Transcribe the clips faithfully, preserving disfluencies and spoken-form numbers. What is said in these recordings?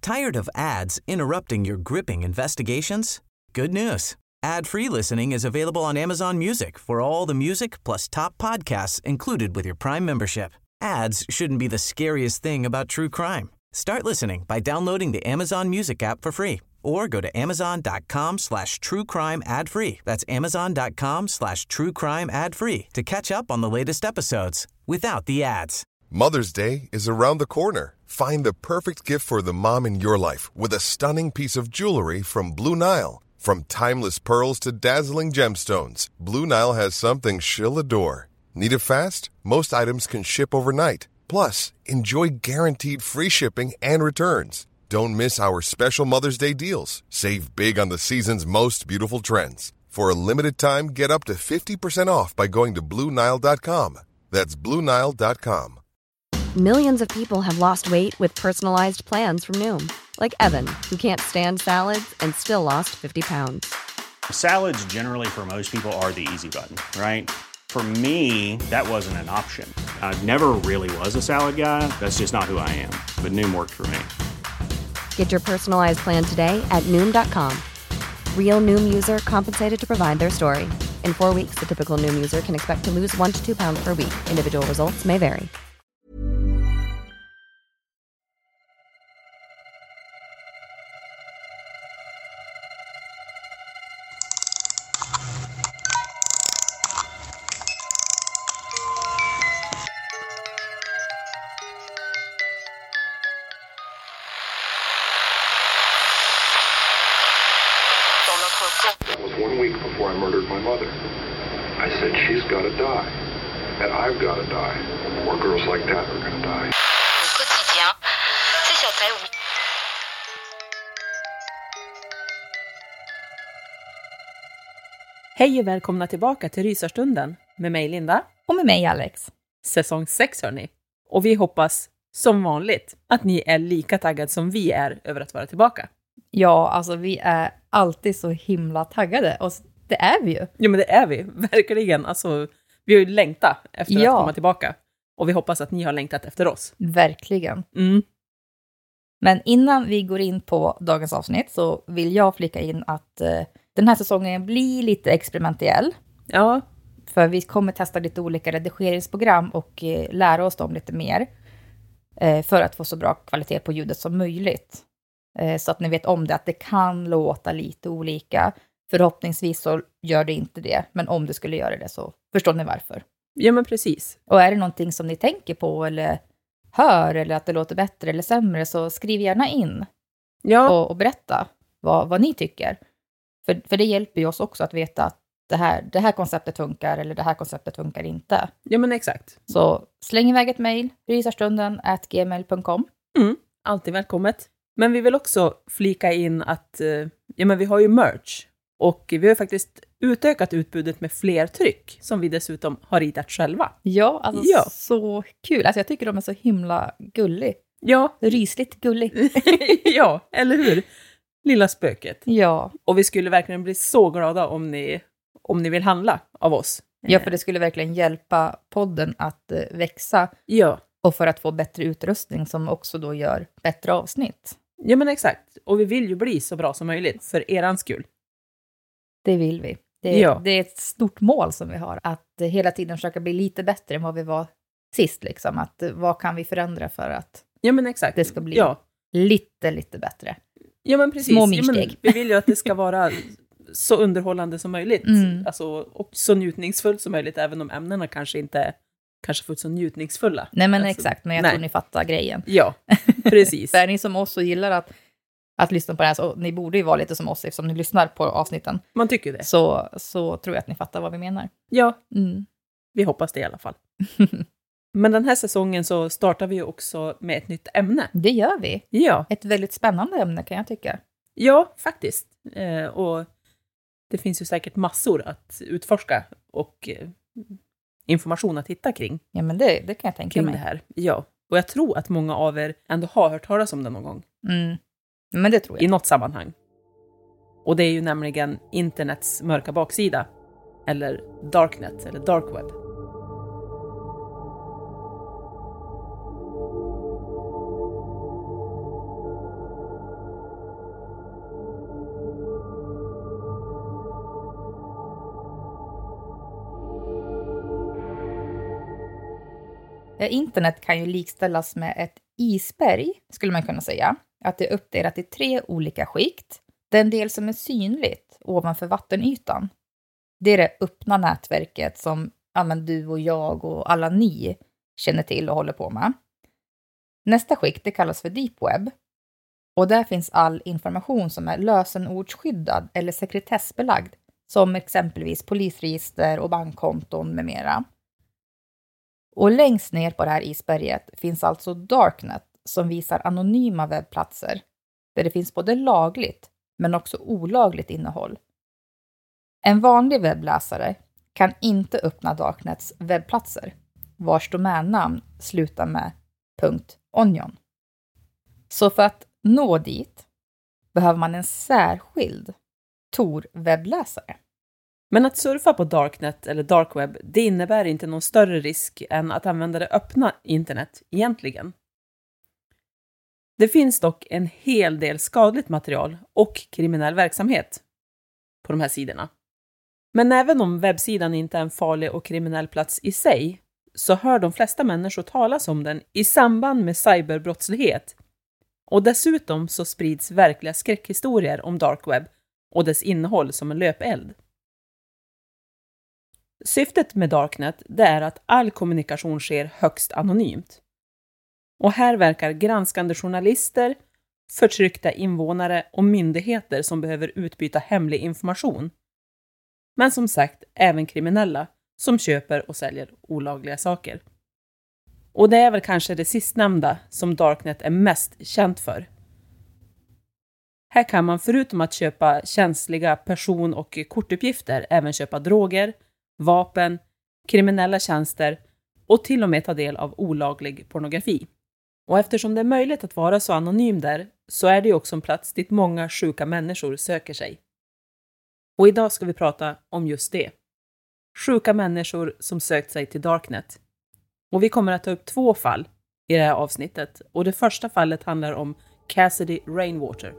Tired of ads interrupting your gripping investigations? Good news. Ad-free listening is available on Amazon Music for all the music plus top podcasts included with your Prime membership. Ads shouldn't be the scariest thing about true crime. Start listening by downloading the Amazon Music app for free or go to amazon.com slash true crime ad free. That's amazon.com slash true crime ad free to catch up on the latest episodes without the ads. Mother's Day is around the corner. Find the perfect gift for the mom in your life with a stunning piece of jewelry from Blue Nile. From timeless pearls to dazzling gemstones, Blue Nile has something she'll adore. Need it fast? Most items can ship overnight. Plus, enjoy guaranteed free shipping and returns. Don't miss our special Mother's Day deals. Save big on the season's most beautiful trends. For a limited time, get up to fifty percent off by going to blue nile dot com. That's blue nile dot com. Millions of people have lost weight with personalized plans from Noom. Like Evan, who can't stand salads and still lost fifty pounds. Salads generally for most people are the easy button, right? For me, that wasn't an option. I never really was a salad guy. That's just not who I am. But Noom worked for me. Get your personalized plan today at Noom dot com. Real Noom user compensated to provide their story. In four weeks, the typical Noom user can expect to lose one to two pounds per week. Individual results may vary. That was one week before I murdered my mother. I said, she's got to die. And I've got to die. More girls like that are going to die. Au quotidien, c'est secret ou... Hej och välkomna tillbaka till Rysarstunden med mig Linda. Och med mig Alex. Säsong sex hörni. Och vi hoppas som vanligt att ni är lika taggade som vi är över att vara tillbaka. Ja, alltså vi är alltid så himla taggade. Och det är vi ju. Ja, men det är vi. Verkligen. Alltså, vi har ju längtat efter ja. att komma tillbaka. Och vi hoppas att ni har längtat efter oss. Verkligen. Mm. Men innan vi går in på dagens avsnitt så vill jag flika in att eh, den här säsongen blir lite experimentell. Ja. För vi kommer testa lite olika redigeringsprogram och eh, lära oss dem lite mer. Eh, för att få så bra kvalitet på ljudet som möjligt. Eh, så att ni vet om det, att det kan låta lite olika. Förhoppningsvis så gör det inte det. Men om det skulle göra det så förstår ni varför. Ja, men precis. Och är det någonting som ni tänker på eller hör eller att det låter bättre eller sämre så skriv gärna in. Ja. Och, och berätta vad, vad ni tycker. För, för det hjälper ju oss också att veta att det här, det här konceptet funkar eller det här konceptet funkar inte. Ja, men exakt. Så släng iväg ett mejl, rysarstunden at gmail dot com. Mm, alltid välkommet. Men vi vill också flika in att ja, men vi har ju merch. Och vi har faktiskt utökat utbudet med fler tryck som vi dessutom har ritat själva. Ja, alltså ja. Så kul. Alltså jag tycker de är så himla gullig. Ja. Rysligt gullig. Ja, eller hur? Lilla spöket. Ja. Och vi skulle verkligen bli så glada om ni, om ni vill handla av oss. Ja, för det skulle verkligen hjälpa podden att uh, växa. Ja. Och för att få bättre utrustning som också då gör bättre avsnitt. Ja, men exakt. Och vi vill ju bli så bra som möjligt för eran skull. Det vill vi. Det, ja. det är ett stort mål som vi har. Att uh, hela tiden försöka bli lite bättre än vad vi var sist. Liksom. Att, uh, vad kan vi förändra för att ja, men exakt. det ska bli ja. lite, lite bättre. Ja, men precis. Små ja, men vi vill ju att det ska vara så underhållande som möjligt. Mm. Alltså, och så njutningsfullt som möjligt, även om ämnena kanske inte kanske får så njutningsfulla. Nej, men alltså, exakt. Men jag nej. tror ni fattar grejen. Ja, precis. För är ni som oss och gillar att, att lyssna på det här, så ni borde ju vara lite som oss eftersom ni lyssnar på avsnitten. Man tycker det. Så, så tror jag att ni fattar vad vi menar. Ja, mm. vi hoppas det i alla fall. Men den här säsongen så startar vi också med ett nytt ämne. Det gör vi. Ja. Ett väldigt spännande ämne kan jag tycka. Ja, faktiskt. Eh, och det finns ju säkert massor att utforska och eh, information att hitta kring. Ja, men det, det kan jag tänka kring mig. Det här. Ja, och jag tror att många av er ändå har hört talas om det någon gång. Mm. Men det tror jag. I något sammanhang. Och det är ju nämligen internets mörka baksida. Eller darknet, eller dark web. Internet kan ju likställas med ett isberg, skulle man kunna säga. Att det är uppdelat i tre olika skikt. Den del som är synligt ovanför vattenytan, det är det öppna nätverket som ja, men du och jag och alla ni känner till och håller på med. Nästa skikt det kallas för deep web. Och där finns all information som är lösenordsskyddad eller sekretessbelagd, som exempelvis polisregister och bankkonton med mera. Och längst ner på det här isberget finns alltså Darknet som visar anonyma webbplatser där det finns både lagligt men också olagligt innehåll. En vanlig webbläsare kan inte öppna Darknets webbplatser vars domännamn slutar med .onion. Så för att nå dit behöver man en särskild Tor-webbläsare. Men att surfa på Darknet eller Dark Web, det innebär inte någon större risk än att använda det öppna internet egentligen. Det finns dock en hel del skadligt material och kriminell verksamhet på de här sidorna. Men även om webbsidan inte är en farlig och kriminell plats i sig, så hör de flesta människor talas om den i samband med cyberbrottslighet. Och dessutom så sprids verkliga skräckhistorier om Dark Web och dess innehåll som en löpeld. Syftet med Darknet det är att all kommunikation sker högst anonymt. Och här verkar granskande journalister, förtryckta invånare och myndigheter som behöver utbyta hemlig information. Men som sagt, även kriminella som köper och säljer olagliga saker. Och det är väl kanske det sistnämnda som Darknet är mest känt för. Här kan man förutom att köpa känsliga person- och kortuppgifter även köpa droger, vapen, kriminella tjänster och till och med ta del av olaglig pornografi. Och eftersom det är möjligt att vara så anonym där så är det också en plats dit många sjuka människor söker sig. Och idag ska vi prata om just det. Sjuka människor som sökt sig till Darknet. Och vi kommer att ta upp två fall i det här avsnittet. Och det första fallet handlar om Cassidy Rainwater.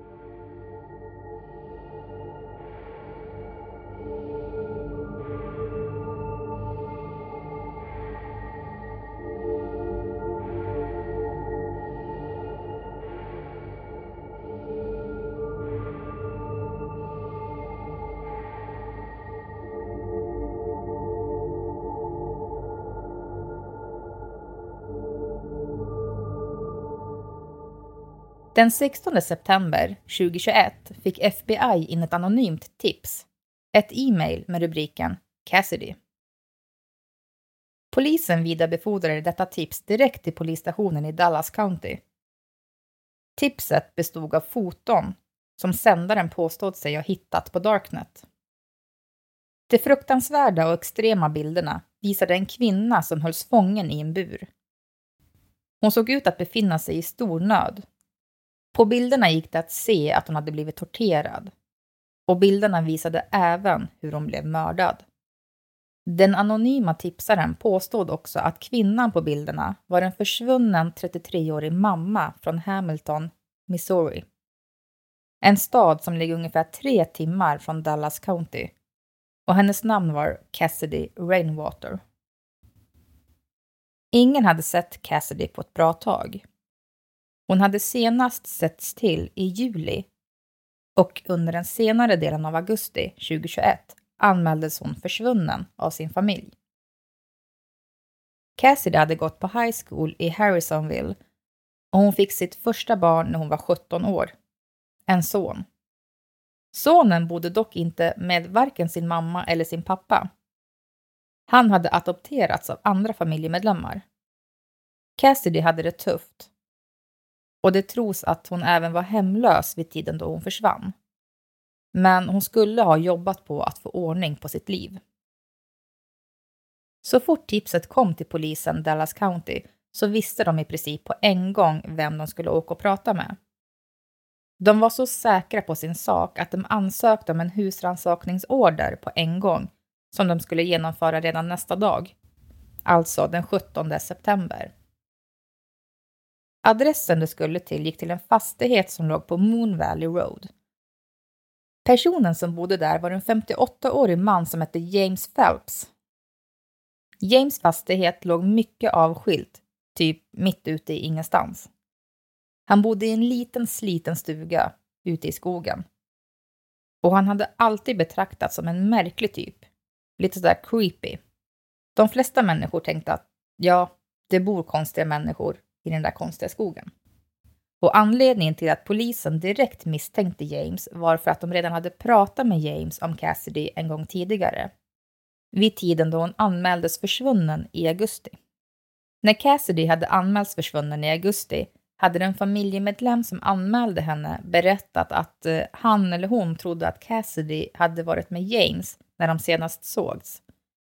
Den sextonde september tjugohundratjugoett fick F B I in ett anonymt tips. Ett e-mail med rubriken Cassidy. Polisen vidarebefordrade detta tips direkt till polisstationen i Dallas County. Tipset bestod av foton som sändaren påstod sig ha hittat på Darknet. De fruktansvärda och extrema bilderna visade en kvinna som hölls fången i en bur. Hon såg ut att befinna sig i stor nöd. På bilderna gick det att se att hon hade blivit torterad. Och bilderna visade även hur hon blev mördad. Den anonyma tipsaren påstod också att kvinnan på bilderna var en försvunnen trettiotreårig mamma från Hamilton, Missouri. En stad som ligger ungefär tre timmar från Dallas County. Och hennes namn var Cassidy Rainwater. Ingen hade sett Cassidy på ett bra tag. Hon hade senast setts till i juli och under den senare delen av augusti tjugohundratjugoett anmäldes hon försvunnen av sin familj. Cassidy hade gått på high school i Harrisonville och hon fick sitt första barn när hon var sjutton år. En son. Sonen bodde dock inte med varken sin mamma eller sin pappa. Han hade adopterats av andra familjemedlemmar. Cassidy hade det tufft. Och det tros att hon även var hemlös vid tiden då hon försvann. Men hon skulle ha jobbat på att få ordning på sitt liv. Så fort tipset kom till polisen Dallas County så visste de i princip på en gång vem de skulle åka och prata med. De var så säkra på sin sak att de ansökte om en husrannsakningsorder på en gång som de skulle genomföra redan nästa dag. Alltså den sjuttonde september. Adressen det skulle till gick till en fastighet som låg på Moon Valley Road. Personen som bodde där var en femtioåttaårig man som hette James Phelps. James fastighet låg mycket avskilt, typ mitt ute i ingenstans. Han bodde i en liten sliten stuga ute i skogen. Och han hade alltid betraktats som en märklig typ. Lite sådär creepy. De flesta människor tänkte att ja, det bor konstiga människor i den där konstiga skogen. Och anledningen till att polisen direkt misstänkte James var för att de redan hade pratat med James om Cassidy en gång tidigare. Vid tiden då hon anmäldes försvunnen i augusti. När Cassidy hade anmälts försvunnen i augusti hade den familjemedlem som anmälde henne berättat att eh, han eller hon trodde att Cassidy hade varit med James när de senast sågs.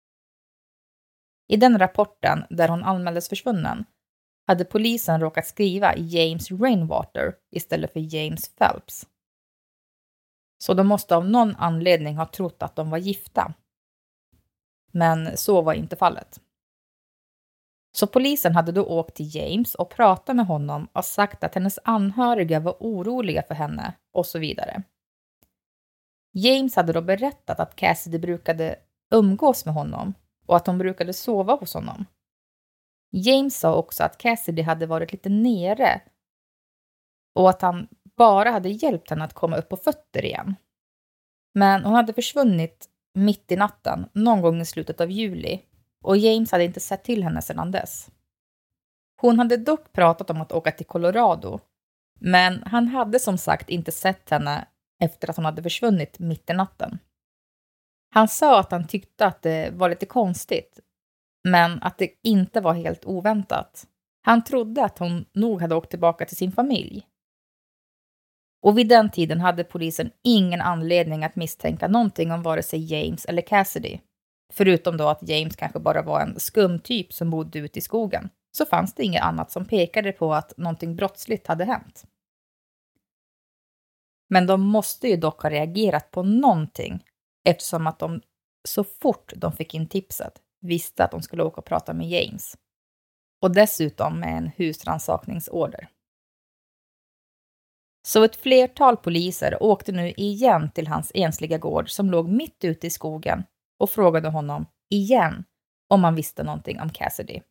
I den rapporten där hon anmäldes försvunnen hade polisen råkat skriva James Rainwater istället för James Phelps. Så de måste av någon anledning ha trott att de var gifta. Men så var inte fallet. Så polisen hade då åkt till James och pratat med honom och sagt att hennes anhöriga var oroliga för henne och så vidare. James hade då berättat att Cassidy brukade umgås med honom och att hon brukade sova hos honom. James sa också att Cassidy hade varit lite nere och att han bara hade hjälpt henne att komma upp på fötter igen. Men hon hade försvunnit mitt i natten, någon gång i slutet av juli, och James hade inte sett till henne sedan dess. Hon hade dock pratat om att åka till Colorado, men han hade som sagt inte sett henne efter att hon hade försvunnit mitt i natten. Han sa att han tyckte att det var lite konstigt, men att det inte var helt oväntat. Han trodde att hon nog hade åkt tillbaka till sin familj. Och vid den tiden hade polisen ingen anledning att misstänka någonting om vare sig James eller Cassidy. Förutom då att James kanske bara var en skum typ som bodde ute i skogen. Så fanns det inget annat som pekade på att någonting brottsligt hade hänt. Men de måste ju dock ha reagerat på någonting. Eftersom att de så fort de fick in tipset visste att de skulle åka och prata med James. Och dessutom med en husrannsakningsorder. Så ett flertal poliser åkte nu igen till hans ensliga gård som låg mitt ute i skogen och frågade honom igen om han visste någonting om Cassidy.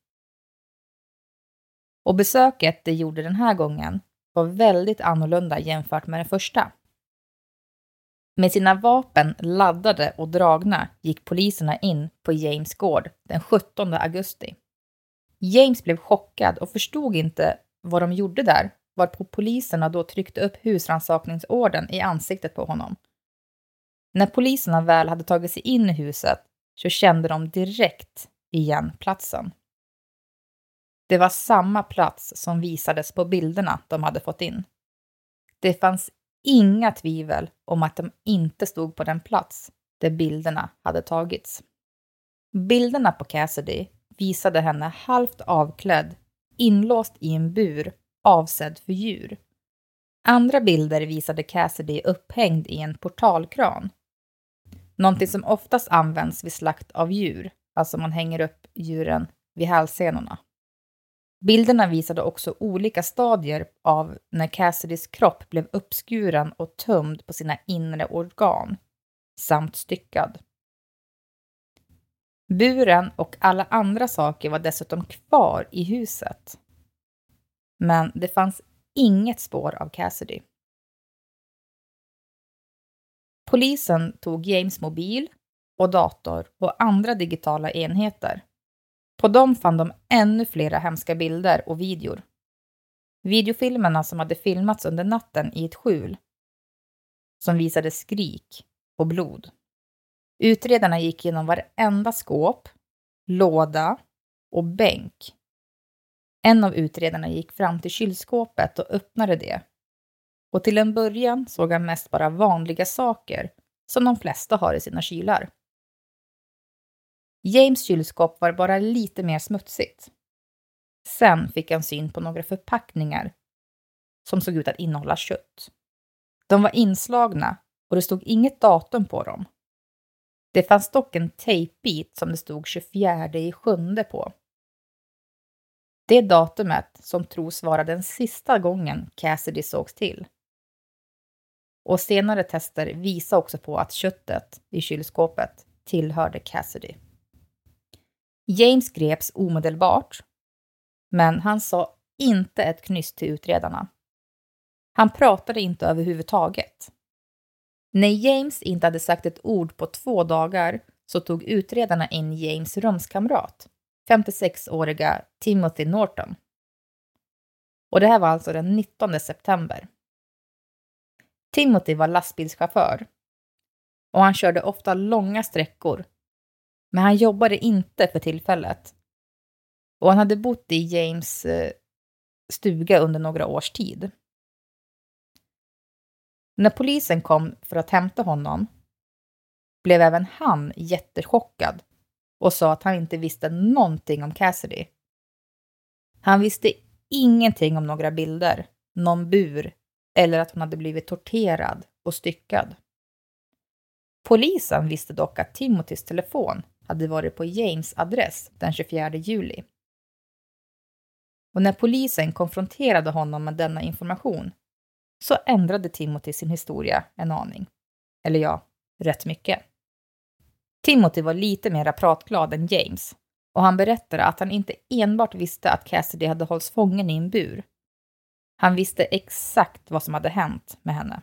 Och besöket det gjorde den här gången var väldigt annorlunda jämfört med den första. Med sina vapen laddade och dragna gick poliserna in på James gård den sjuttonde augusti. James blev chockad och förstod inte vad de gjorde där, varpå poliserna då tryckte upp husrannsakningsorden i ansiktet på honom. När poliserna väl hade tagit sig in i huset så kände de direkt igen platsen. Det var samma plats som visades på bilderna de hade fått in. Det fanns inga tvivel om att de inte stod på den plats där bilderna hade tagits. Bilderna på Cassidy visade henne halvt avklädd, inlåst i en bur avsedd för djur. Andra bilder visade Cassidy upphängd i en portalkran. Någonting som oftast används vid slakt av djur, alltså man hänger upp djuren vid hälsenorna. Bilderna visade också olika stadier av när Cassidys kropp blev uppskuren och tömd på sina inre organ, samt styckad. Buren och alla andra saker var dessutom kvar i huset. Men det fanns inget spår av Cassidy. Polisen tog James mobil och dator och andra digitala enheter. På dem fann de ännu flera hemska bilder och videor. Videofilmerna som hade filmats under natten i ett skjul. Som visade skrik och blod. Utredarna gick igenom varenda skåp, låda och bänk. En av utredarna gick fram till kylskåpet och öppnade det. Och till en början såg han mest bara vanliga saker som de flesta har i sina kylar. James kylskåp var bara lite mer smutsigt. Sen fick han syn på några förpackningar som såg ut att innehålla kött. De var inslagna och det stod inget datum på dem. Det fanns dock en tejpbit som det stod tjugofjärde i sjunde på. Det datumet som tros vara den sista gången Cassidy sågs till. Och senare tester visar också på att köttet i kylskåpet tillhörde Cassidy. James greps omedelbart, men han sa inte ett knyst till utredarna. Han pratade inte överhuvudtaget. När James inte hade sagt ett ord på två dagar så tog utredarna in James rumskamrat, femtiosex-åriga Timothy Norton. Och det här var alltså den nittonde september. Timothy var lastbilschaufför och han körde ofta långa sträckor, men han jobbade inte för tillfället. Och han hade bott i James stuga under några års tid. När polisen kom för att hämta honom blev även han jättechockad och sa att han inte visste någonting om Cassidy. Han visste ingenting om några bilder, någon bur eller att hon hade blivit torterad och styckad. Polisen visste dock att Timothys telefon hade varit på James adress den tjugofjärde juli. Och när polisen konfronterade honom med denna information så ändrade Timothy sin historia en aning. Eller ja, rätt mycket. Timothy var lite mer pratglad än James och han berättade att han inte enbart visste att Cassidy hade hållits fången i en bur. Han visste exakt vad som hade hänt med henne.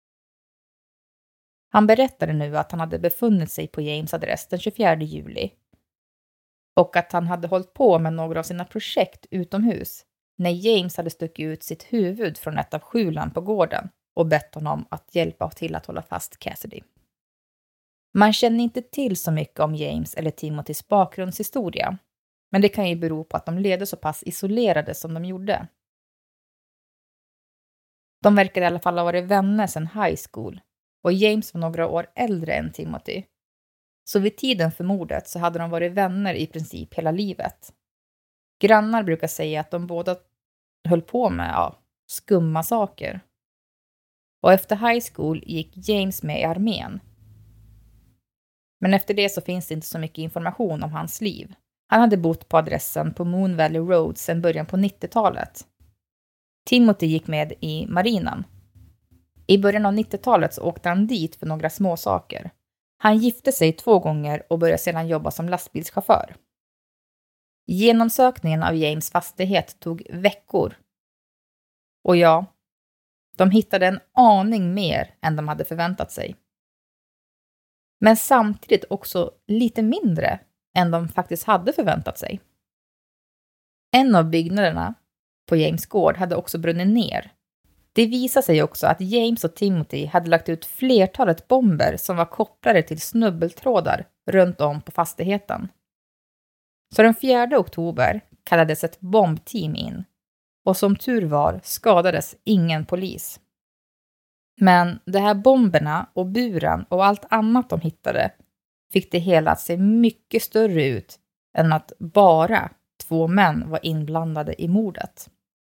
Han berättade nu att han hade befunnit sig på James adress den tjugofjärde juli och att han hade hållit på med några av sina projekt utomhus när James hade stuckit ut sitt huvud från ett av skjulen på gården och bett honom att hjälpa till att hålla fast Cassidy. Man känner inte till så mycket om James eller Timothys bakgrundshistoria, men det kan ju bero på att de levde så pass isolerade som de gjorde. De verkade i alla fall ha varit vänner sedan high school och James var några år äldre än Timothy. Så vid tiden för mordet så hade de varit vänner i princip hela livet. Grannar brukar säga att de båda höll på med ja, skumma saker. Och efter high school gick James med i armén. Men efter det så finns det inte så mycket information om hans liv. Han hade bott på adressen på Moon Valley Road sedan början på nittiotalet. Timothy gick med i marinen. I början av nittiotalet så åkte han dit för några små saker. Han gifte sig två gånger och började sedan jobba som lastbilschaufför. Genomsökningen av James fastighet tog veckor. Och ja, de hittade en aning mer än de hade förväntat sig. Men samtidigt också lite mindre än de faktiskt hade förväntat sig. En av byggnaderna på James gård hade också brunnit ner. Det visade sig också att James och Timothy hade lagt ut flertalet bomber som var kopplade till snubbeltrådar runt om på fastigheten. Så den fjärde oktober kallades ett bombteam in och som tur var skadades ingen polis. Men de här bomberna och buren och allt annat de hittade fick det hela att se mycket större ut än att bara två män var inblandade i mordet.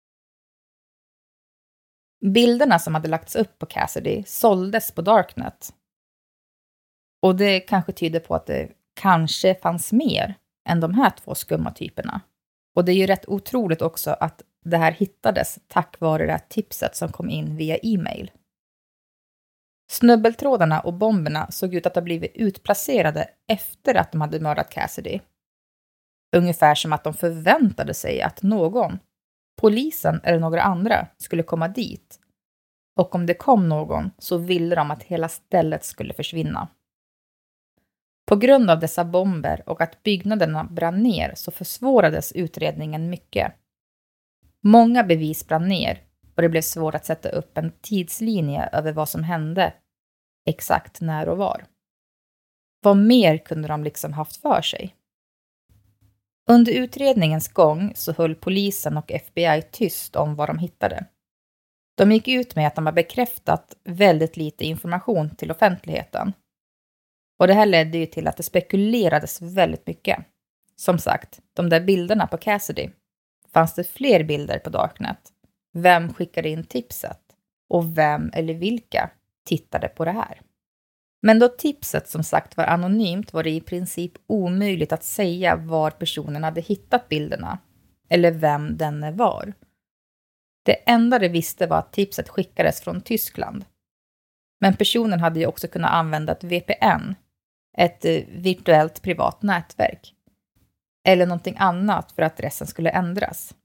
Bilderna som hade lagts upp på Cassidy såldes på Darknet. Och det kanske tyder på att det kanske fanns mer än de här två skumma typerna. Och det är ju rätt otroligt också att det här hittades tack vare det här tipset som kom in via e-mail. Snubbeltrådarna och bomberna såg ut att ha blivit utplacerade efter att de hade mördat Cassidy. Ungefär som att de förväntade sig att någon, polisen eller några andra, skulle komma dit. Och om det kom någon så ville de att hela stället skulle försvinna. På grund av dessa bomber och att byggnaderna brann ner så försvårades utredningen mycket. Många bevis brann ner och det blev svårt att sätta upp en tidslinje över vad som hände exakt när och var. Vad mer kunde de liksom haft för sig? Under utredningens gång så höll polisen och F B I tyst om vad de hittade. De gick ut med att de har bekräftat väldigt lite information till offentligheten. Och det här ledde ju till att det spekulerades väldigt mycket. Som sagt, de där bilderna på Cassidy. Fanns det fler bilder på Darknet? Vem skickade in tipset? Och vem eller vilka tittade på det här? Men då tipset som sagt var anonymt var det i princip omöjligt att säga var personen hade hittat bilderna. Eller vem denne var. Det enda de visste var att tipset skickades från Tyskland. Men personen hade ju också kunnat använda ett V P N. Ett virtuellt privat nätverk. eller någonting annat för att adressen skulle ändras.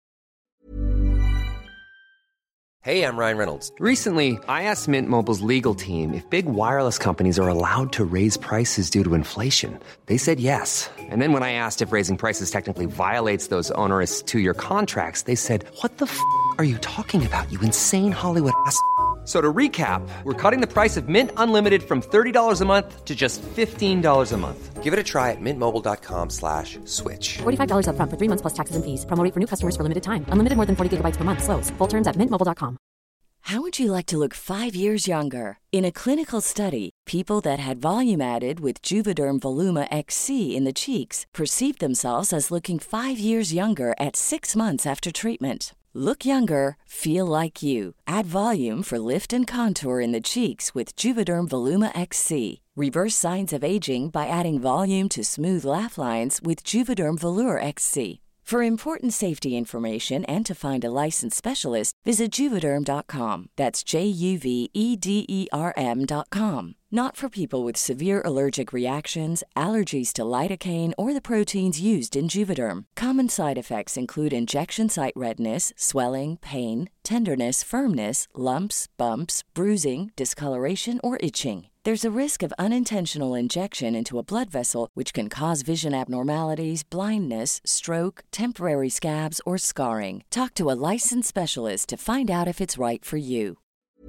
Hey, I'm Ryan Reynolds. Recently, I asked Mint Mobile's legal team if big wireless companies are allowed to raise prices due to inflation. They said yes. And then when I asked if raising prices technically violates those onerous two-year contracts, they said, "What the f*** are you talking about, you insane Hollywood ass?" So to recap, we're cutting the price of Mint Unlimited from thirty dollars a month to just fifteen dollars a month. Give it a try at mintmobile.com slash switch. forty-five dollars up front for three months plus taxes and fees. Promo rate for new customers for limited time. Unlimited more than forty gigabytes per month. Slows full terms at mint mobile dot com. How would you like to look five years younger? In a clinical study, people that had volume added with Juvederm Voluma X C in the cheeks perceived themselves as looking five years younger at six months after treatment. Look younger, feel like you. Add volume for lift and contour in the cheeks with Juvederm Voluma X C. Reverse signs of aging by adding volume to smooth laugh lines with Juvederm Volure X C. For important safety information and to find a licensed specialist, visit juvederm dot com. That's J U V E D E R M dot com. Not for people with severe allergic reactions, allergies to lidocaine, or the proteins used in Juvederm. Common side effects include injection site redness, swelling, pain, tenderness, firmness, lumps, bumps, bruising, discoloration, or itching. There's a risk of unintentional injection into a blood vessel, which can cause vision abnormalities, blindness, stroke, temporary scabs, or scarring. Talk to a licensed specialist to find out if it's right for you.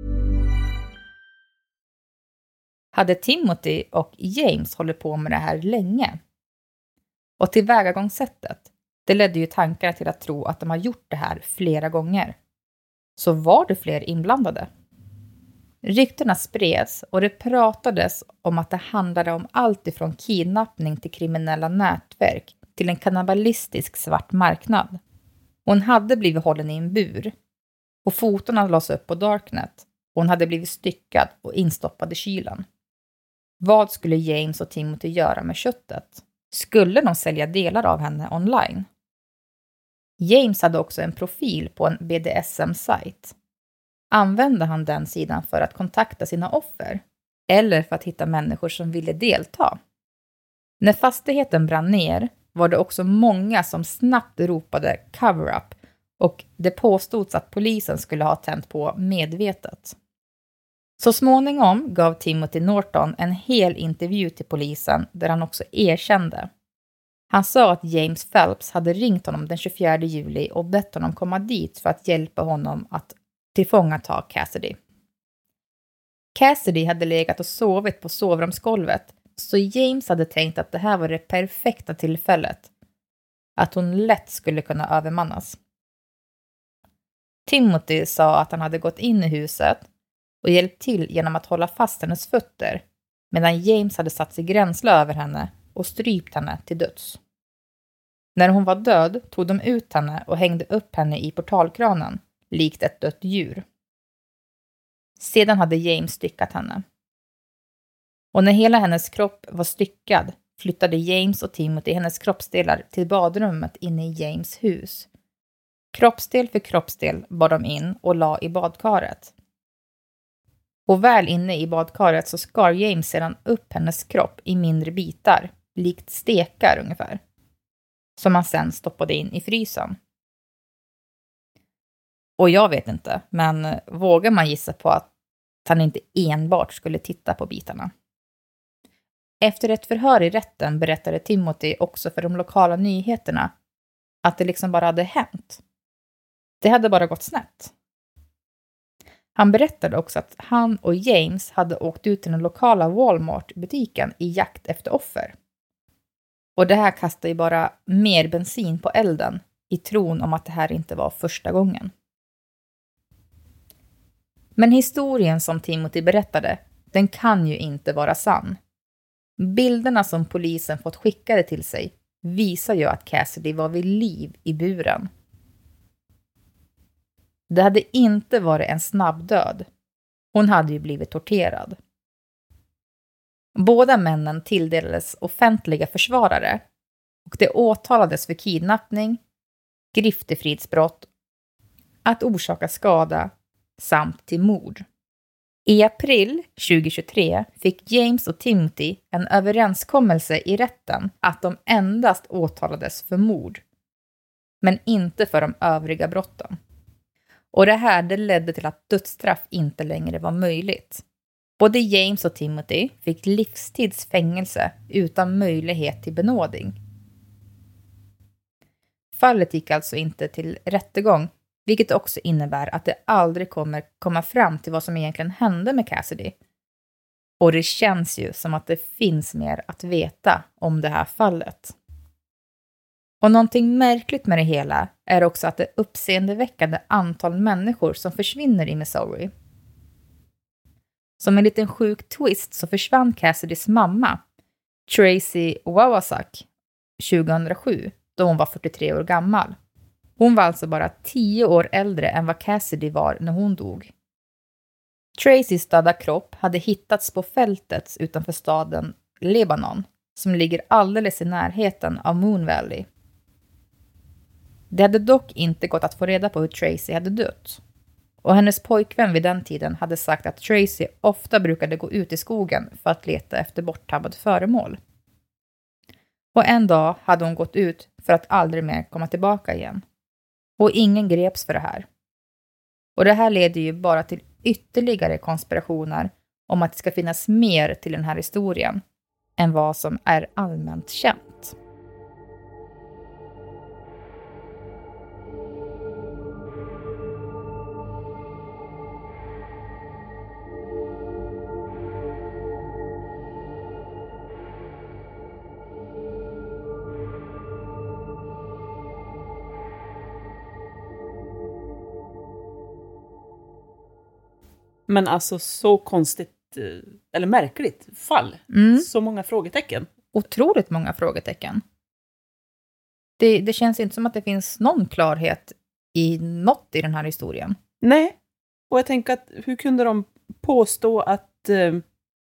Hade Timothy och James hållit på med det här länge? Och tillvägagångssättet, det ledde ju tankarna till att tro att de har gjort det här flera gånger. Så var det fler inblandade? Ryktena spreds och det pratades om att det handlade om allt ifrån kidnappning till kriminella nätverk till en kannibalistisk svart marknad. Hon hade blivit hållen i en bur och fotorna lades upp på Darknet och hon hade blivit styckad och instoppad i kylen. Vad skulle James och Timothy göra med köttet? Skulle de sälja delar av henne online? James hade också en profil på en B D S M-sajt. Använde han den sidan för att kontakta sina offer? Eller för att hitta människor som ville delta? När fastigheten brann ner var det också många som snabbt ropade cover-up och det påstods att polisen skulle ha tänt på medvetet. Så småningom gav Timothy Norton en hel intervju till polisen där han också erkände. Han sa att James Phelps hade ringt honom den tjugofjärde juli och bett honom komma dit för att hjälpa honom att tillfångata Cassidy. Cassidy hade legat och sovit på sovrumsgolvet, så James hade tänkt att det här var det perfekta tillfället. Att hon lätt skulle kunna övermannas. Timothy sa att han hade gått in i huset och hjälpt till genom att hålla fast hennes fötter, medan James hade satt sig gränsle över henne och strypt henne till döds. När hon var död tog de ut henne och hängde upp henne i portalkranen, likt ett dött djur. Sedan hade James styckat henne. Och när hela hennes kropp var styckad flyttade James och Timothy hennes kroppsdelar till badrummet inne i James hus. Kroppsdel för kroppsdel bar de in och la i badkaret. Och väl inne i badkaret så skar James sedan upp hennes kropp i mindre bitar, likt stekar ungefär, som han sen stoppade in i frysen. Och jag vet inte, men vågar man gissa på att han inte enbart skulle titta på bitarna? Efter ett förhör i rätten berättade Timothy också för de lokala nyheterna att det liksom bara hade hänt. Det hade bara gått snett. Han berättade också att han och James hade åkt ut till den lokala Walmart-butiken i jakt efter offer. Och det här kastade ju bara mer bensin på elden i tron om att det här inte var första gången. Men historien som Timothy berättade, den kan ju inte vara sann. Bilderna som polisen fått skickade till sig visar ju att Cassidy var vid liv i buren. Det hade inte varit en snabb död. Hon hade ju blivit torterad. Båda männen tilldelades offentliga försvarare och det åtalades för kidnappning, griftefridsbrott, att orsaka skada samt till mord. I april tjugohundratjugotre fick James och Timothy en överenskommelse i rätten att de endast åtalades för mord, men inte för de övriga brotten. Och det här det ledde till att dödsstraff inte längre var möjligt. Både James och Timothy fick livstids fängelse utan möjlighet till benådning. Fallet gick alltså inte till rättegång, vilket också innebär att det aldrig kommer komma fram till vad som egentligen hände med Cassidy. Och det känns ju som att det finns mer att veta om det här fallet. Och någonting märkligt med det hela är också att det uppseendeväckande antal människor som försvinner i Missouri. Som en liten sjuk twist så försvann Cassidys mamma, Tracy Wawasak, tjugohundrasju, då hon var fyrtiotre år gammal. Hon var alltså bara tio år äldre än vad Cassidy var när hon dog. Tracys döda kropp hade hittats på fältet utanför staden Lebanon, som ligger alldeles i närheten av Moon Valley. Det hade dock inte gått att få reda på hur Tracy hade dött. Och hennes pojkvän vid den tiden hade sagt att Tracy ofta brukade gå ut i skogen för att leta efter borttappade föremål. Och en dag hade hon gått ut för att aldrig mer komma tillbaka igen. Och ingen greps för det här. Och det här leder ju bara till ytterligare konspirationer om att det ska finnas mer till den här historien än vad som är allmänt känt. Men alltså så konstigt, eller märkligt fall. Mm. Så många frågetecken. Otroligt många frågetecken. Det, det känns inte som att det finns någon klarhet i något i den här historien. Nej, och jag tänker att hur kunde de påstå att, eh,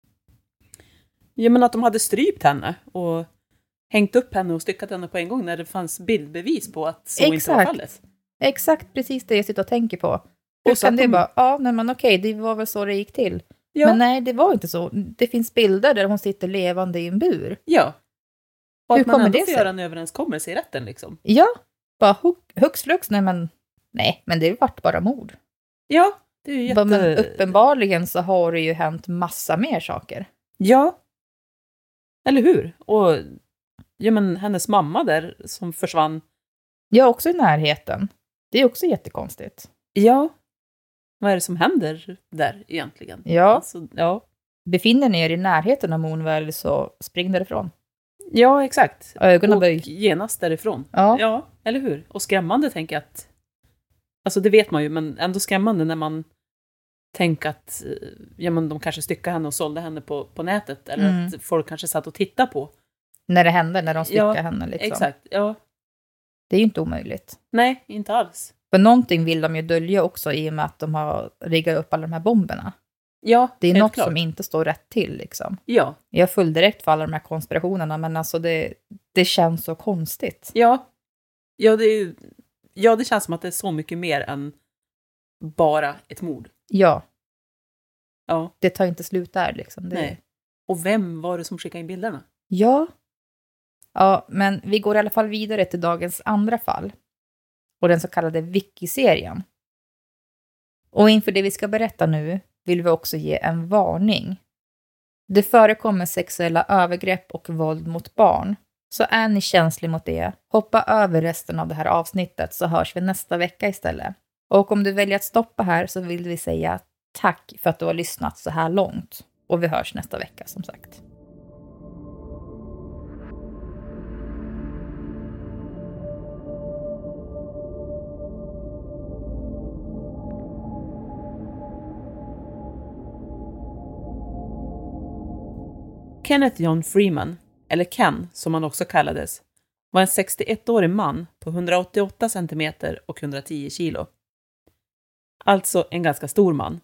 jag menar att de hade strypt henne och hängt upp henne och styckat henne på en gång när det fanns bildbevis på att så Exakt. inte var fallet. Exakt, precis det jag sitter och tänker på. Och Och så sen det de... bara, ja, nej men okej, det var väl så det gick till. Ja. Men nej, det var inte så. Det finns bilder där hon sitter levande i en bur. Ja. Och Hur att man kommer ändå det får sig? göra en överenskommelse i rätten liksom. Ja, bara hux flux, nej men, nej, men det vart bara mord. Ja, det är ju jätte... Men uppenbarligen så har det ju hänt massa mer saker. Ja. Eller hur? Och ja, men hennes mamma där som försvann. Ja, också i närheten. Det är också jättekonstigt. Ja. Vad är det som händer där egentligen? Ja. Alltså, ja. Befinner ni er i närheten av Moon Valley så spring därifrån. Ja, exakt. Ögonen och böj. genast därifrån. Ja. Ja, eller hur? Och skrämmande tänker jag att... Alltså det vet man ju, men ändå skrämmande när man tänker att ja, men de kanske styckade henne och sålde henne på, på nätet. Eller Mm. att folk kanske satt och tittade på. När det hände, när de styckade Ja, henne liksom. Exakt, ja. Det är ju inte omöjligt. Nej, inte alls. För någonting vill de ju dölja också i och med att de har riggat upp alla de här bomberna. Ja, Det är helt något klart. som inte står rätt till liksom. Ja, Jag föll direkt för alla de här konspirationerna, men alltså det, det känns så konstigt. ja. Ja det, är, ju- ja, det känns som att det är så mycket mer än bara ett mord. Ja, Ja, det tar inte slut där liksom. Det... nej. Och vem var det som skickade in bilderna? Ja. Ja, men vi går i alla fall vidare till dagens andra fall. Och den så kallade Vicky-serien. Och inför det vi ska berätta nu vill vi också ge en varning. Det förekommer sexuella övergrepp och våld mot barn. Så är ni känslig mot det, hoppa över resten av det här avsnittet så hörs vi nästa vecka istället. Och om du väljer att stoppa här så vill vi säga tack för att du har lyssnat så här långt. Och vi hörs nästa vecka som sagt. Kenneth John Freeman, eller Ken som han också kallades, var en sextioettårig man på hundraåttioåtta centimeter och hundratio kilo. Alltså en ganska stor man.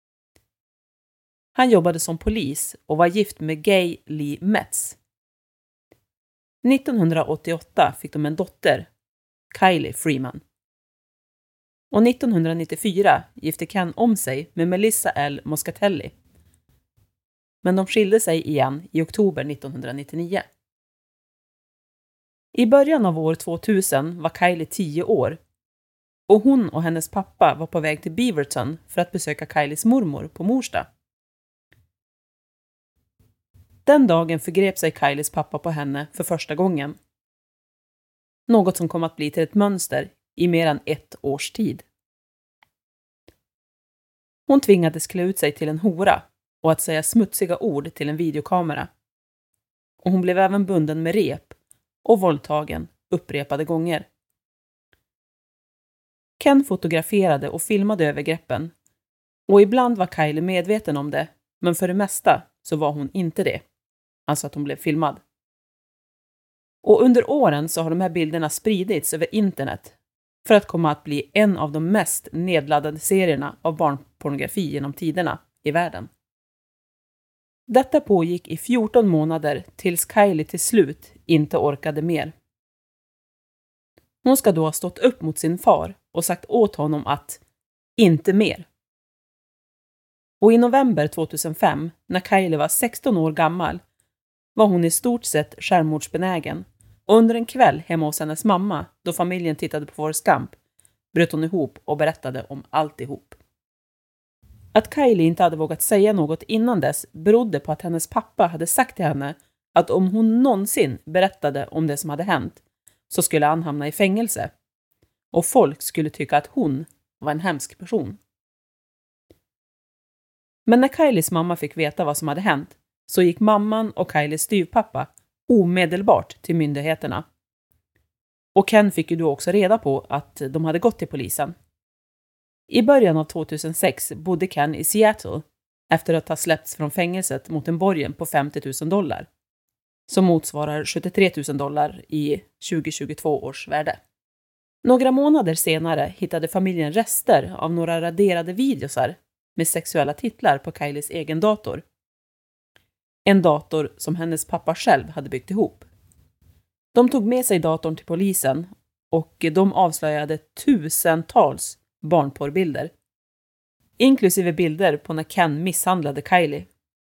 Han jobbade som polis och var gift med Gay Lee Metz. nittonhundraåttioåtta fick de en dotter, Kylie Freeman. Och nittonhundranittiofyra gifte Ken om sig med Melissa L. Moscatelli. Men de skilde sig igen i oktober nittonhundranittionio. I början av år tvåtusen var Kylie tio år och hon och hennes pappa var på väg till Beaverton för att besöka Kylies mormor på Morsta. Den dagen förgrep sig Kylies pappa på henne för första gången. Något som kom att bli till ett mönster i mer än ett års tid. Hon tvingades klä ut sig till en hora och att säga smutsiga ord till en videokamera. Och hon blev även bunden med rep och våldtagen upprepade gånger. Ken fotograferade och filmade övergreppen och ibland var Kylie medveten om det, men för det mesta så var hon inte det. Alltså att hon blev filmad. Och under åren så har de här bilderna spridits över internet för att komma att bli en av de mest nedladdade serierna av barnpornografi genom tiderna i världen. Detta pågick i fjorton månader tills Kylie till slut inte orkade mer. Hon ska då ha stått upp mot sin far och sagt åt honom att inte mer. Och i november tvåtusenfem, när Kylie var sexton år gammal, var hon i stort sett självmordsbenägen. Och under en kväll hemma hos hennes mamma, då familjen tittade på Forrest Gump, bröt hon ihop och berättade om alltihop. Att Kylie inte hade vågat säga något innan dess berodde på att hennes pappa hade sagt till henne att om hon någonsin berättade om det som hade hänt så skulle han hamna i fängelse. Och folk skulle tycka att hon var en hemsk person. Men när Kylies mamma fick veta vad som hade hänt så gick mamman och Kylies styvpappa omedelbart till myndigheterna. Och Ken fick ju då också reda på att de hade gått till polisen. I början av tvåtusensex bodde Ken i Seattle efter att ha släppts från fängelset mot en borgen på femtio tusen dollar. Som motsvarar sjuttiotre tusen dollar i tjugohundratjugotvå års värde. Några månader senare hittade familjen rester av några raderade videosar med sexuella titlar på Kylies egen dator. En dator som hennes pappa själv hade byggt ihop. De tog med sig datorn till polisen och de avslöjade tusentals barnporrbilder. Inklusive bilder på när Ken misshandlade Kylie.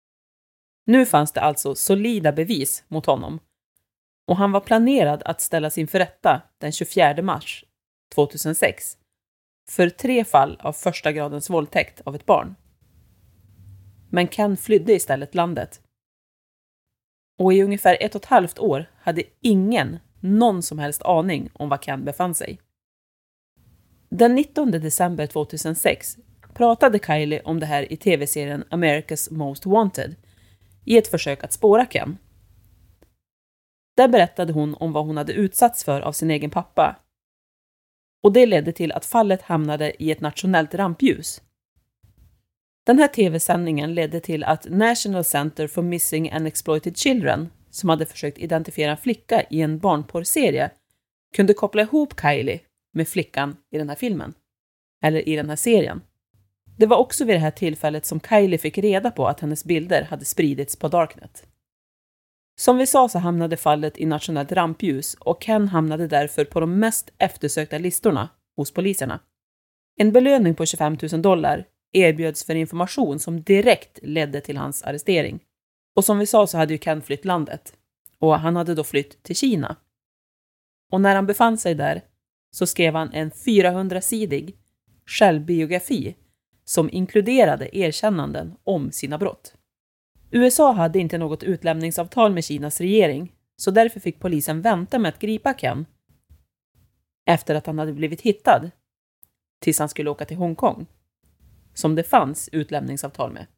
Nu fanns det alltså solida bevis mot honom. Och han var planerad att ställas inför rätta den tjugofjärde mars tvåtusensex. För tre fall av första gradens våldtäkt av ett barn. Men Ken flydde istället landet. Och i ungefär ett och ett halvt år hade ingen någon som helst aning om var Ken befann sig. Den nittonde december tvåtusensex pratade Kylie om det här i tv-serien America's Most Wanted i ett försök att spåra Ken. Där berättade hon om vad hon hade utsatts för av sin egen pappa. Och det ledde till att fallet hamnade i ett nationellt rampljus. Den här tv-sändningen ledde till att National Center for Missing and Exploited Children, som hade försökt identifiera en flicka i en barnporrserie, kunde koppla ihop Kylie med flickan i den här filmen. Eller i den här serien. Det var också vid det här tillfället som Kylie fick reda på att hennes bilder hade spridits på Darknet. Som vi sa så hamnade fallet i nationellt rampljus och Ken hamnade därför på de mest eftersökta listorna hos poliserna. En belöning på tjugofem tusen dollar erbjöds för information som direkt ledde till hans arrestering. Och som vi sa så hade ju Ken flytt landet. Och han hade då flytt till Kina. Och när han befann sig där så skrev han en fyrahundrasidig självbiografi som inkluderade erkännanden om sina brott. U S A hade inte något utlämningsavtal med Kinas regering, så därför fick polisen vänta med att gripa Ken efter att han hade blivit hittad tills han skulle åka till Hongkong, som det fanns utlämningsavtal med.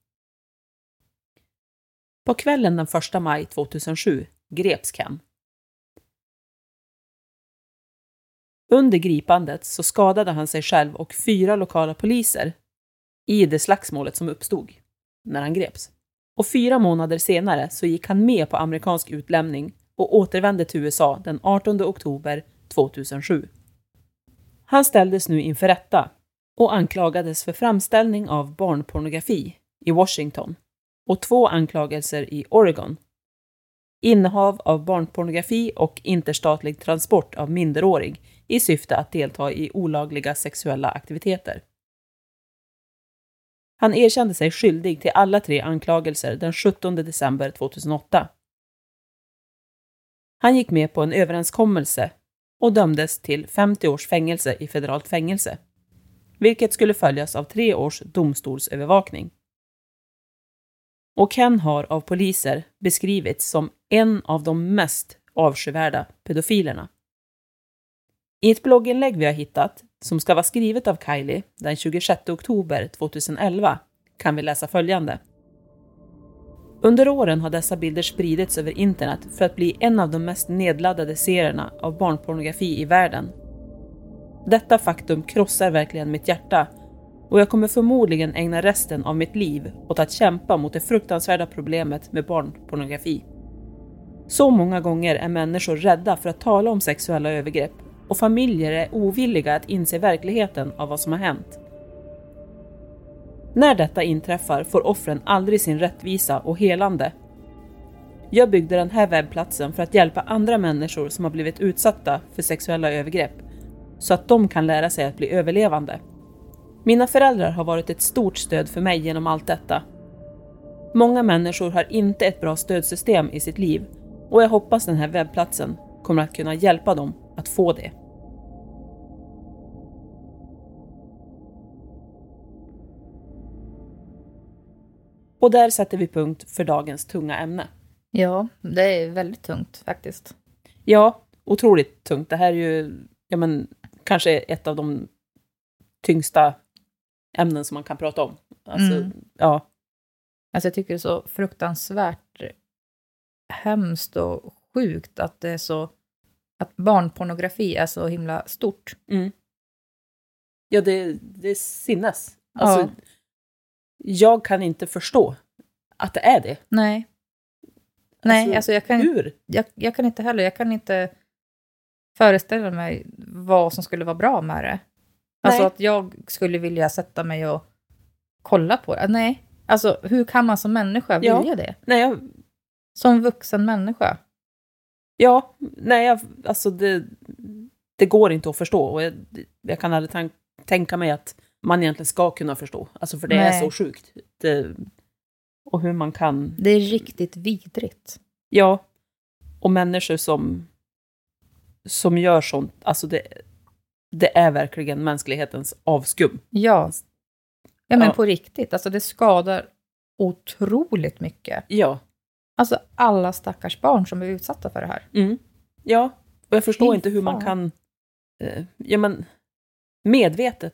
På kvällen den första maj tvåtusensju greps Ken. Under gripandet så skadade han sig själv och fyra lokala poliser i det slagsmålet som uppstod när han greps. Och fyra månader senare så gick han med på amerikansk utlämning och återvände till U S A den artonde oktober tvåtusensju. Han ställdes nu inför rätta och anklagades för framställning av barnpornografi i Washington och två anklagelser i Oregon. Innehav av barnpornografi och interstatlig transport av minderårig i syfte att delta i olagliga sexuella aktiviteter. Han erkände sig skyldig till alla tre anklagelser den sjuttonde december tjugohundraåtta. Han gick med på en överenskommelse och dömdes till femtio års fängelse i federalt fängelse, vilket skulle följas av tre års domstolsövervakning. Och Ken har av poliser beskrivits som en av de mest avskyvärda pedofilerna. I ett blogginlägg vi har hittat, som ska vara skrivet av Kylie den tjugosjätte oktober tjugoelva, kan vi läsa följande. Under åren har dessa bilder spridits över internet för att bli en av de mest nedladdade serierna av barnpornografi i världen. Detta faktum krossar verkligen mitt hjärta och jag kommer förmodligen ägna resten av mitt liv åt att kämpa mot det fruktansvärda problemet med barnpornografi. Så många gånger är människor rädda för att tala om sexuella övergrepp och familjer är ovilliga att inse verkligheten av vad som har hänt. När detta inträffar får offren aldrig sin rättvisa och helande. Jag byggde den här webbplatsen för att hjälpa andra människor som har blivit utsatta för sexuella övergrepp så att de kan lära sig att bli överlevande. Mina föräldrar har varit ett stort stöd för mig genom allt detta. Många människor har inte ett bra stödsystem i sitt liv och jag hoppas den här webbplatsen kommer att kunna hjälpa dem att få det. Och där sätter vi punkt för dagens tunga ämne. Ja, det är väldigt tungt faktiskt. Ja, otroligt tungt. Det här är ju ja, men, kanske ett av de tyngsta ämnen som man kan prata om. Alltså, mm. ja. Alltså jag tycker det är så fruktansvärt hemskt och sjukt att det är så att barnpornografi är så himla stort. Mm. Ja, det, det är sinnes. Alltså, ja. Jag kan inte förstå att det är det. Nej. Nej, alltså, alltså jag kan hur? Jag, jag kan inte heller, jag kan inte föreställa mig vad som skulle vara bra med det. Alltså Nej. att jag skulle vilja sätta mig och kolla på det. Nej, alltså hur kan man som människa vilja ja. det? Nej, jag... Som vuxen människa. Ja, nej, jag, alltså det, det går inte att förstå. Och jag, jag kan aldrig tank, tänka mig att man egentligen ska kunna förstå. Alltså för det nej. är så sjukt. Det, och hur man kan... Det är riktigt vidrigt. Ja, och människor som, som gör sånt, alltså det, det är verkligen mänsklighetens avskum. Ja, ja men ja. på riktigt. Alltså det skadar otroligt mycket. Ja. Alltså alla stackars barn som är utsatta för det här. Mm. Ja, och jag förstår Fy inte hur man fan. kan eh, ja, men, medvetet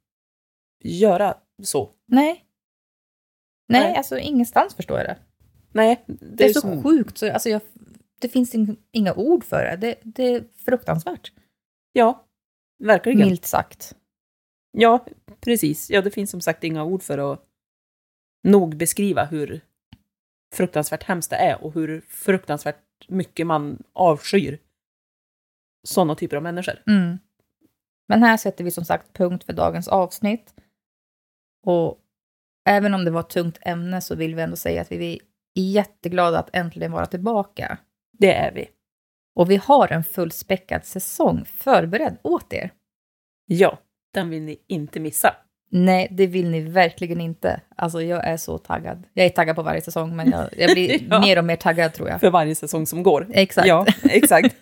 göra så. Nej. Nej, Nej. alltså ingenstans förstår jag det. Nej. Det, det är, är så som... sjukt. Så, alltså jag, det finns in, inga ord för det. det. Det är fruktansvärt. Ja, verkligen. Milt sagt. Ja, precis. Ja, det finns som sagt inga ord för att nog beskriva hur fruktansvärt hemskt det är och hur fruktansvärt mycket man avskyr sådana typer av människor. Mm. Men här sätter vi som sagt punkt för dagens avsnitt. Och även om det var ett tungt ämne så vill vi ändå säga att vi är jätteglada att äntligen vara tillbaka. Det är vi. Och vi har en fullspäckad säsong förberedd åt er. Ja, den vill ni inte missa. Nej, det vill ni verkligen inte. Alltså jag är så taggad. Jag är taggad på varje säsong, men jag, jag blir ja. mer och mer taggad tror jag. För varje säsong som går. Exakt. Ja, exakt.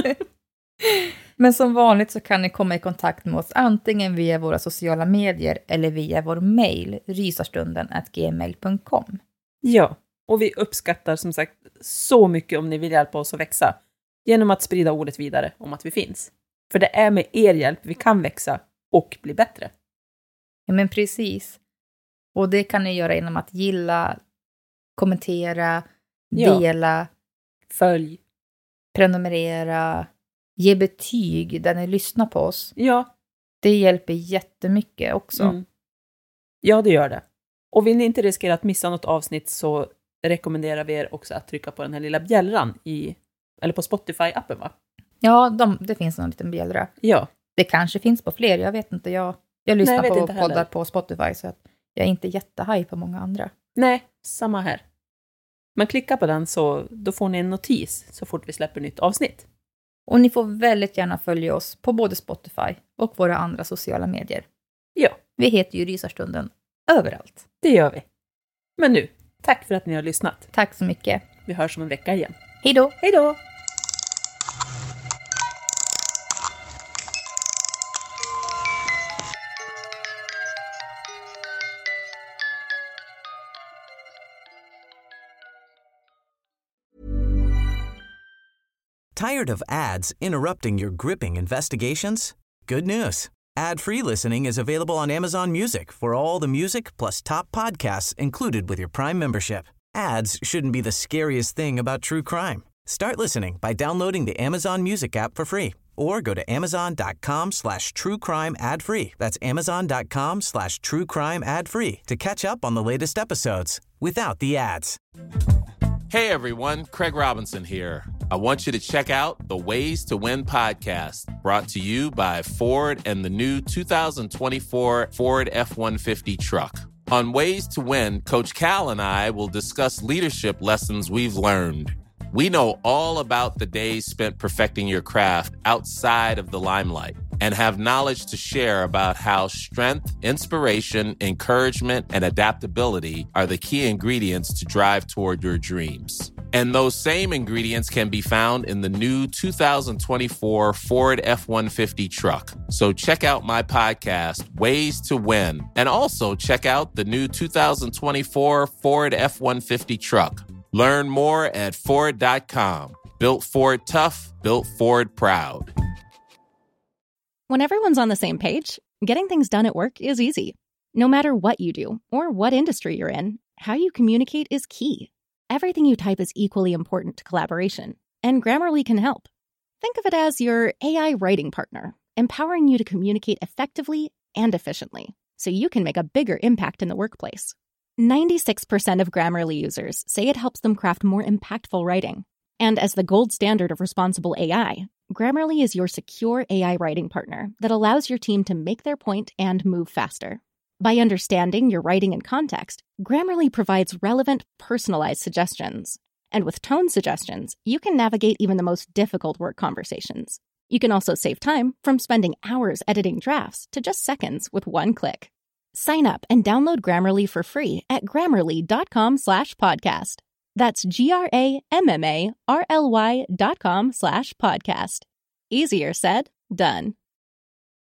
Men som vanligt så kan ni komma i kontakt med oss antingen via våra sociala medier eller via vår mejl rysarstunden at gmail punkt com. Ja, och vi uppskattar som sagt så mycket om ni vill hjälpa oss att växa genom att sprida ordet vidare om att vi finns. För det är med er hjälp vi kan växa och bli bättre. Ja, men precis. Och det kan ni göra genom att gilla, kommentera, ja. dela, följ, prenumerera, ge betyg där ni lyssnar på oss. Ja. Det hjälper jättemycket också. Mm. Ja, det gör det. Och vill ni inte riskera att missa något avsnitt så rekommenderar vi er också att trycka på den här lilla bjällran i, eller på Spotify-appen, va? Ja, de, det finns en liten bjällra. Ja. Det kanske finns på fler, jag vet inte. Jag, jag lyssnar Nej, jag på inte poddar heller. på Spotify så att jag är inte jättehaj på många andra. Nej, samma här. Men klicka på den så då får ni en notis så fort vi släpper nytt avsnitt. Och ni får väldigt gärna följa oss på både Spotify och våra andra sociala medier. Ja. Vi heter ju Rysarstunden överallt. Det gör vi. Men nu, tack för att ni har lyssnat. Tack så mycket. Vi hörs om en vecka igen. Hej då! Hej då! Tired of ads interrupting your gripping investigations? Good news. Ad-free listening is available on Amazon Music for all the music plus top podcasts included with your Prime membership. Ads shouldn't be the scariest thing about true crime. Start listening by downloading the Amazon Music app for free or go to amazon.com slash true crime ad free. That's amazon.com slash true crime ad free to catch up on the latest episodes without the ads. Hey everyone, Craig Robinson here. I want you to check out the Ways to Win podcast, brought to you by Ford and the new two thousand twenty-four Ford F one fifty truck. On Ways to Win, Coach Cal and I will discuss leadership lessons we've learned. We know all about the days spent perfecting your craft outside of the limelight and have knowledge to share about how strength, inspiration, encouragement, and adaptability are the key ingredients to drive toward your dreams. And those same ingredients can be found in the new two thousand twenty-four Ford F one fifty truck. So check out my podcast, Ways to Win, and also check out the new two thousand twenty-four Ford F one fifty truck. Learn more at Ford dot com. Built Ford tough, built Ford proud. When everyone's on the same page, getting things done at work is easy. No matter what you do or what industry you're in, how you communicate is key. Everything you type is equally important to collaboration, and Grammarly can help. Think of it as your A I writing partner, empowering you to communicate effectively and efficiently, so you can make a bigger impact in the workplace. ninety-six percent of Grammarly users say it helps them craft more impactful writing. And as the gold standard of responsible A I, Grammarly is your secure A I writing partner that allows your team to make their point and move faster. By understanding your writing in context, Grammarly provides relevant, personalized suggestions. And with tone suggestions, you can navigate even the most difficult work conversations. You can also save time from spending hours editing drafts to just seconds with one click. Sign up and download Grammarly for free at grammarly.com slash podcast. That's G-R-A-M-M-A-R-L-Y dot com slash podcast. Easier said, done.